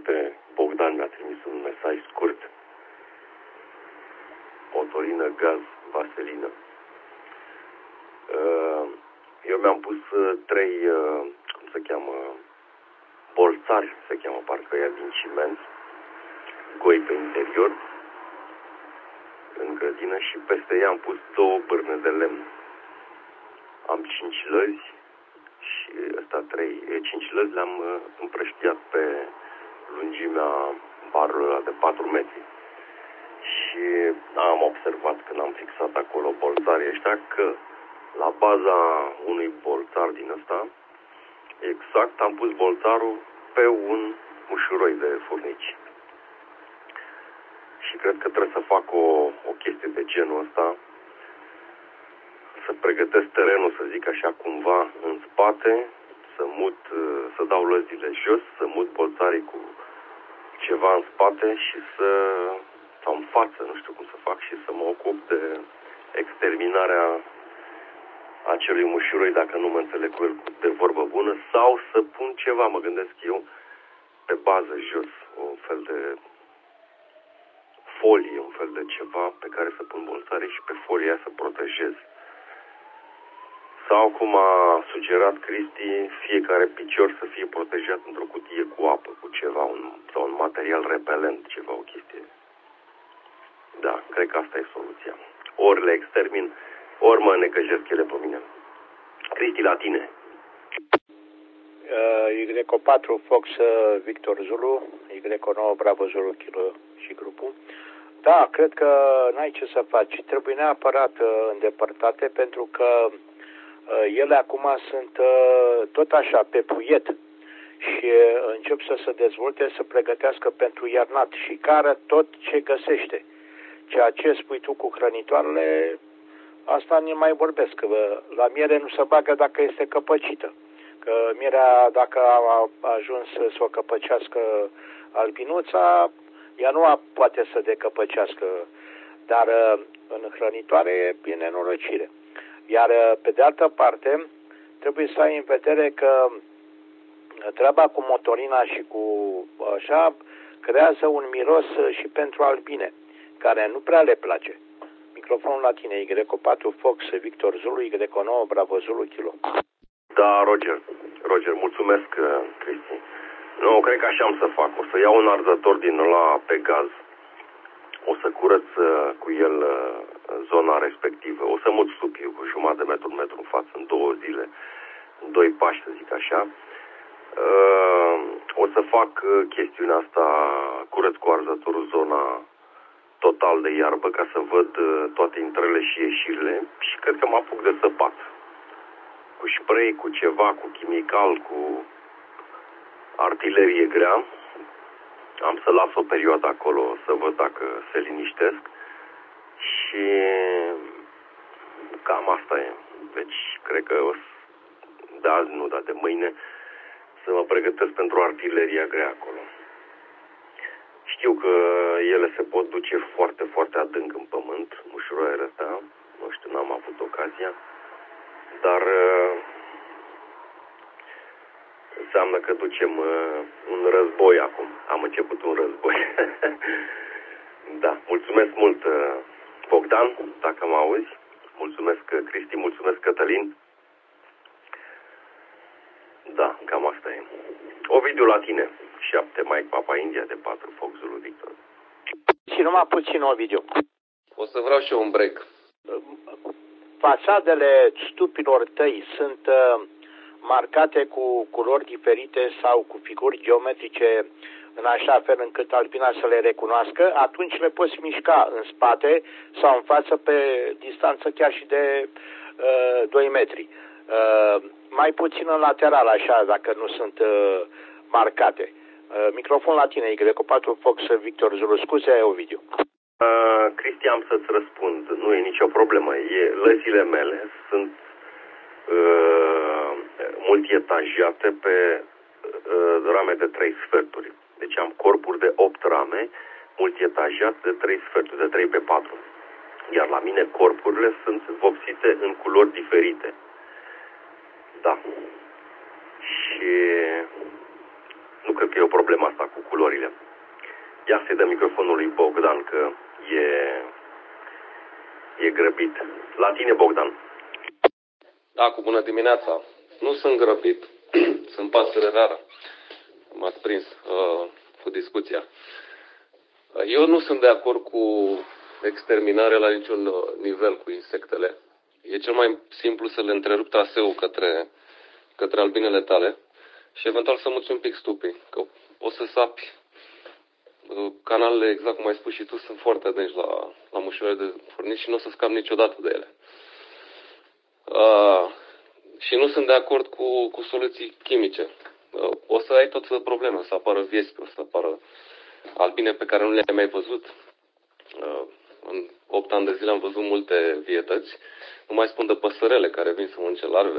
uite, Bogdan mi-a trimis un mesaj scurt. Otolină, gaz, vaselină. Eu mi-am pus 3, cum se cheamă, bolțari, se cheamă parcă ea, din ciment, goi pe interior, în grădină, și peste ea am pus 2 bârne de lemn. Am 5 lăzi și ăsta 5 lăzi le-am împrăștiat pe lungimea barului ăla de 4 metri. Și am observat când am fixat acolo bolțarii ăștia că la baza unui bolțar din ăsta, exact am pus bolțarul pe un mușuroi de furnici. Și cred că trebuie să fac o chestie de genul ăsta, să pregătesc terenul, să zic așa, cumva în spate, să dau lăzile jos, să mut bolțarii cu ceva în spate și sau în față, nu știu cum să fac, și să mă ocup de exterminarea acelui mușuroi, dacă nu mă înțeleg cu el de vorbă bună, sau să pun ceva, mă gândesc eu, pe bază jos, un fel de folie, un fel de ceva pe care să pun bolțare și pe folia să protejez. Sau, cum a sugerat Cristi, fiecare picior să fie protejat într-o cutie cu apă, cu ceva, sau un material repelent, ceva, o chestie. Da, cred că asta e soluția. Ori le extermin, ori mă necăjesc ele pe mine. Cristi, la tine. Y4 Fox Victor Zulu, Y9 Bravo Zulu Kilo și grupul. Da, cred că n-ai ce să faci. Trebuie neapărat îndepărtate, pentru că ele acum sunt tot așa, pe puiet, și încep să se dezvolte, să pregătească pentru iarnat și cară tot ce găsește. Ceea ce spui tu cu hrănitoarele, asta nu mai vorbesc, că la miere nu se bagă dacă este căpăcită. Că mierea, dacă a ajuns să o căpăcească albinuța, ea nu poate să decăpăcească, dar în hrănitoare e nenorocire. Iar pe de altă parte, trebuie să ai în vedere că treaba cu motorina și cu așa creează un miros și pentru albine, care nu prea le place. Microfonul la tine, Y4 Fox Victor Zulu, Y9 Bravo Zulu Kilo. Da, Roger, mulțumesc, Cristi. Nu, cred că așa am să fac. O să iau un arzător din ăla pe gaz. O să curăț cu el zona respectivă. O să mut stupiul cu jumătate de metru, un metru în față, în 2 zile, în 2 pași, să zic așa. O să fac chestiunea asta, curăț cu arzătorul zona total de iarbă, ca să văd toate intrările și ieșirile, și cred că mă apuc de săpat. Cu spray, cu ceva, cu chimical, cu artilerie grea. Am să las o perioadă acolo să văd dacă se liniștesc și cam asta e. Deci cred că de azi nu, dar de mâine să mă pregătesc pentru artileria grea acolo. Știu că ele se pot duce foarte, foarte adânc în pământ, mușuroaiele astea, nu știu, n-am avut ocazia, dar înseamnă că ducem un război acum. Am început un război. Da, mulțumesc mult, Bogdan, dacă mă auzi. Mulțumesc, Cristi, mulțumesc, Cătălin. Da, cam asta e. Ovidiu, la tine. 7 Mike Papa India, de 4 Fox Zulu Victor. Și numai puțin, Ovidiu. O să vreau și eu un break. Fațadele stupilor tăi sunt marcate cu culori diferite sau cu figuri geometrice în așa fel încât albina să le recunoască, atunci le poți mișca în spate sau în față pe distanță chiar și de 2 metri. Mai puțin în lateral, așa, dacă nu sunt marcate. Microfon la tine, Y4 Fox Victor Zulu. Scuze, Ovidiu. Cristian, să-ți răspund. Nu e nicio problemă. Lăzile mele sunt multietajate pe rame de 3 sferturi. Deci am corpuri de 8 rame multietajate de 3 sferturi, de 3 pe 4. Iar la mine corpurile sunt vopsite în culori diferite. Da. Și nu cred că e o problemă asta cu culorile. Ia să-i dă microfonul lui Bogdan, că e grăbit. La tine, Bogdan. Da, cu bună dimineața. Nu sunt grăbit, sunt pasăre rară. M-ați prins cu discuția. Eu nu sunt de acord cu exterminarea la niciun nivel cu insectele. E cel mai simplu să le întrerup traseul către albinele tale și eventual să muți un pic stupii, că o să sapi. Canalele, exact cum ai spus și tu, sunt foarte adânci la mușoare de furnici și nu o să scap niciodată de ele. Și nu sunt de acord cu soluții chimice. O să ai tot probleme, o să apară viespi, o să apară albine pe care nu le-ai mai văzut. În 8 ani de zile am văzut multe vietăți. Nu mai spun de păsărele care vin să mănânce larvele.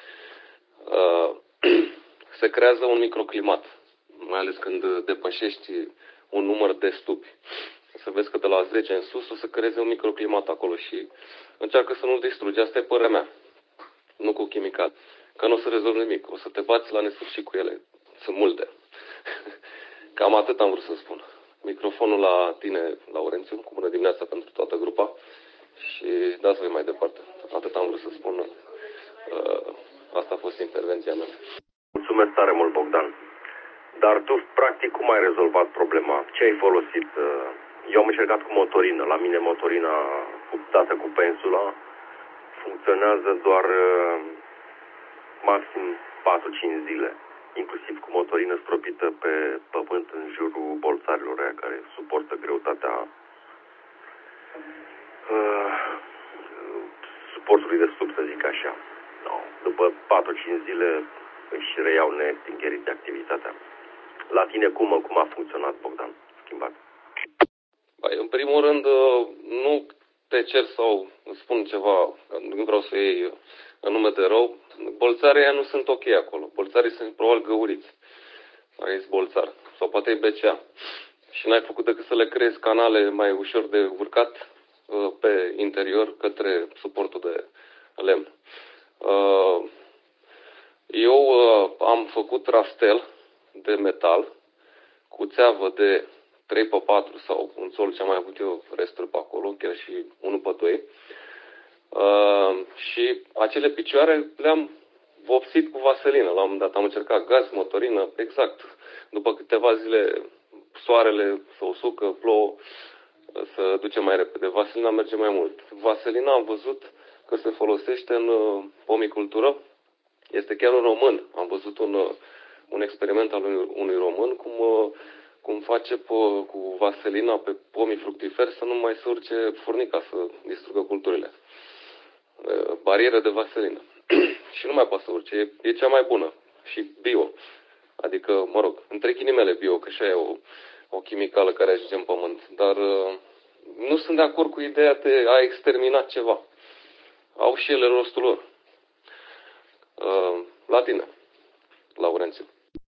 Se creează un microclimat, mai ales când depășești un număr de stupi. Să vezi că de la 10 în sus o să creeze un microclimat acolo și încearcă să nu-l distrugi. Asta e părerea mea. Nu cu chimical. Că nu o să rezolvi nimic. O să te bați la nesfârșit cu ele. Sunt multe. Cam atât am vrut să spun. Microfonul la tine, Laurențiu, cu bună dimineața pentru toată grupa și dați voi mai departe. Atât am vrut să spun. Asta a fost intervenția mea. Mulțumesc tare mult, Bogdan. Dar tu, practic, cum ai rezolvat problema? Ce ai folosit? Eu am încercat cu motorină. La mine motorina dată cu pensula funcționează doar maxim 4-5 zile. Inclusiv cu motorină stropită pe pământ în jurul bolțarilor aia care suportă greutatea suportului de sub, să zic așa. No. După 4-5 zile își reiau neextingerit de activitatea. La tine cum a funcționat, Bogdan? Schimbat. În primul rând, nu te cer sau spun ceva, că nu vreau să iei în nume de rău. Bolțarii ăia nu sunt ok acolo. Bolțarii sunt probabil găuriți. Dacă ești bolțar. Sau poate e BCA. Și n-ai făcut decât să le creezi canale mai ușor de urcat pe interior către suportul de lemn. Eu am făcut rastel de metal cu țeavă de 3x4 sau un sol ce am mai avut eu resturi pe acolo, chiar și 1x2. Și acele picioare le-am vopsit cu vaselină. La un moment dat am încercat gaz, motorină, exact. După câteva zile soarele se usucă, plouă, să duce mai repede. Vaselina merge mai mult. Vaselina am văzut că se folosește în pomicultură. Este chiar un român. Am văzut un experiment al unui român cum face cu vaselina pe pomii fructiferi să nu mai se urce furnica să distrugă culturile. Barieră de vaselină. Și nu mai poate să urce. E cea mai bună. Și bio. Adică, mă rog, între ghilimele bio, că și aia e o chimicală care ajunge în pământ. Dar nu sunt de acord cu ideea de a extermina ceva. Au și ele rostul lor. La tine, Laurențiu.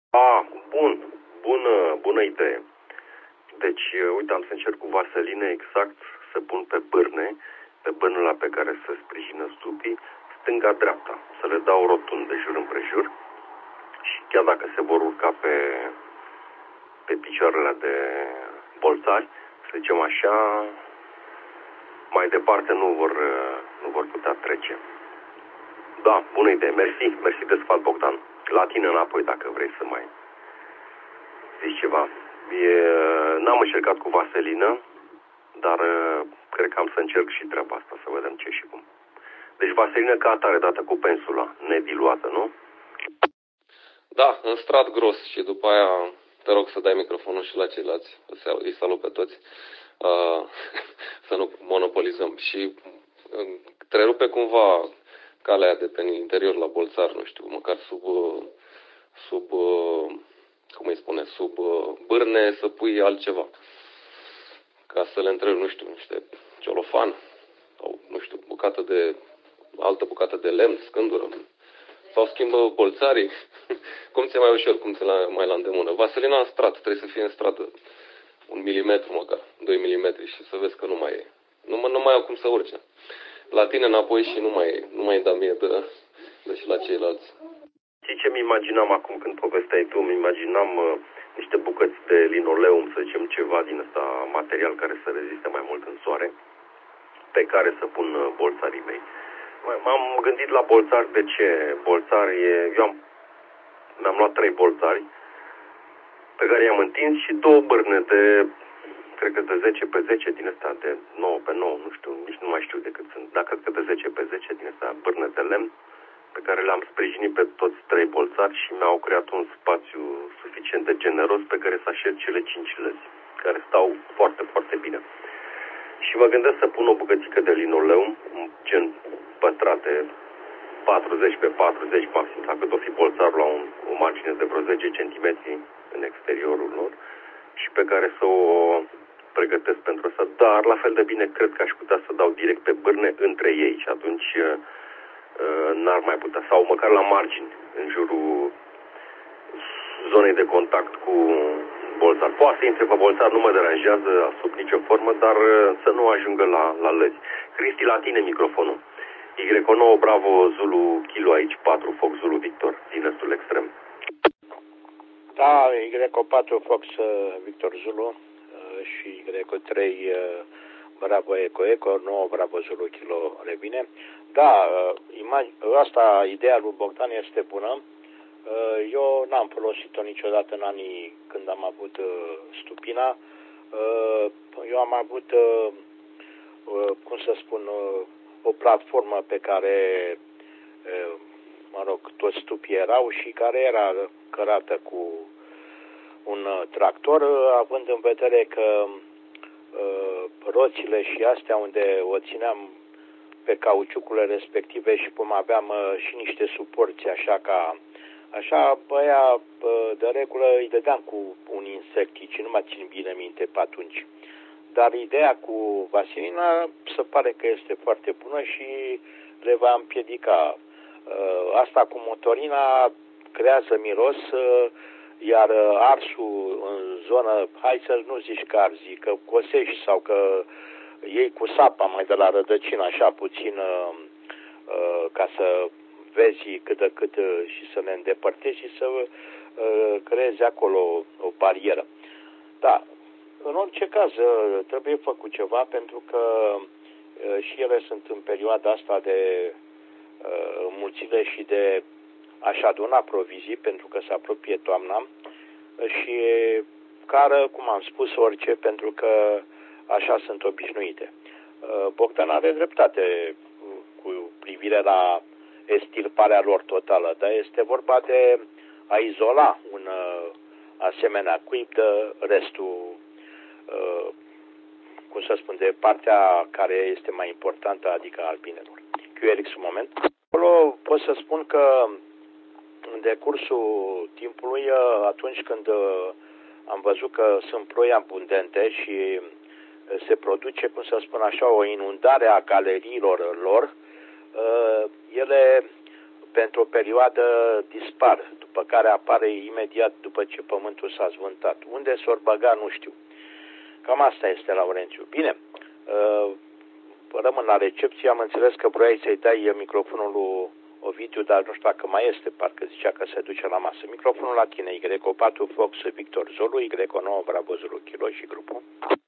Bună idee. Deci, uite, am să încerc cu vaselină exact să pun pe bârnele pe care se sprijină stupii, stânga-dreapta, să le dau rotund de jur împrejur și chiar dacă se vor urca pe picioarele de bolțari, să zicem așa, mai departe nu vor putea trece. Da, bună idee, mersi de sfat, Bogdan. La tine înapoi dacă vrei să mai zici ceva. N-am încercat cu vaselină, dar cred că am să încerc și treaba asta, să vedem ce și cum. Deci vaselină ca atare, dată cu pensula, nediluată, nu? Da, în strat gros și după aia te rog să dai microfonul și la ceilalți. Îi salut pe toți. Să nu monopolizăm. Și trerupe cumva calea de pe interior la bolțar, nu știu, măcar sub cum îi spune, sub bârne să pui altceva. Ca să le întrebi, nu știu, niște celofan sau, nu știu, altă bucată de lemn, scândură. Sau schimbă bolțarii. Cum ți-e mai ușor, cum ți-e mai la îndemână. Vaselina în strat, trebuie să fie în stradă 1 milimetru măcar, 2 milimetri și să vezi că nu mai e. Nu mai au cum să urce. La tine înapoi și nu mai da mie de și la ceilalți. Și ce mi imaginam acum când povesteai tu? Mi imaginam bucăți de linoleum, să zicem ceva din ăsta, material care să reziste mai mult în soare, pe care să pun bolțarii mei. M-am gândit la bolțari. De ce? Bolțari, mi-am luat 3 bolțari pe care i-am întins și 2 bârne de, cred că de 10 pe 10 din ăsta, de 9 pe 9, nu știu, nici nu mai știu de cât sunt, dar cred că de 10 pe 10 din ăsta, bârne de lemn, pe care le-am sprijinit pe toți 3 bolțari și mi-au creat un spațiu suficient de generos pe care să așez cele 5 lăzi, care stau foarte, foarte bine. Și mă gândesc să pun o bucățică de linoleum, gen pătrate, 40 pe 40 maxim, sau cât o fi bolțarul la o margine de vreo 10 cm în exteriorul lor, și pe care să o pregătesc pentru asta. Dar la fel de bine cred că aș putea să dau direct pe bârne între ei și atunci n-ar mai putea, sau măcar la margini, în jurul zonei de contact cu bolțar. Poate să intre pe bolțar, nu mă deranjează sub nicio formă, dar să nu ajungă la lăzi. Cristi, la tine microfonul. Y9 Bravo Zulu Kilo aici, 4 Fox Zulu Victor, din estul extrem. Da, Y4 Fox Victor Zulu și Y3 Bravo Eco 9 Bravo Zulu Kilo revine. Da, ideea lui Bogdan este bună. Eu n-am folosit-o niciodată în anii când am avut stupina. Eu am avut, cum să spun, o platformă pe care, mă rog, toți stupii erau și care era cărată cu un tractor, având în vedere că roțile și astea unde o țineam pe cauciucurile respective și cum aveam și niște suporți așa, băia, de regulă îi dădeam cu un insectic, nu mă țin bine minte pe atunci. Dar ideea cu vaselina se pare că este foarte bună și le va împiedica. Asta cu motorina creează miros, iar arsul în zonă, hai să nu zici că arzi, că cosești sau că iei cu sapa mai de la rădăcină așa puțin ca să vezi cât de cât și să le îndepărtezi și să creezi acolo o barieră. Da, în orice caz trebuie făcut ceva pentru că și ele sunt în perioada asta de înmulțire și de a-și aduna provizii pentru că se apropie toamna și cară, cum am spus, orice pentru că așa sunt obișnuite. Bogdan are dreptate cu privire la estirparea lor totală, dar este vorba de a izola un asemenea cuib de restul, cum să spun, de partea care este mai importantă, adică albinelor. QRX un moment. Acolo pot să spun că în decursul timpului, atunci când am văzut că sunt ploi abundente și se produce, cum să spun așa, o inundare a galeriilor lor, ele pentru o perioadă dispar, după care apare imediat după ce pământul s-a zvântat. Unde s-or băga, nu știu. Cam asta este, Laurențiu. Bine, rămân la recepție. Am înțeles că vroiai să-i dai microfonul lui Ovidiu, dar nu știu dacă mai este, parcă zicea că se duce la masă. Microfonul la tine, Y4 Fox Victor Zulu, Y9 Bravo Zulu Kilo și grupul.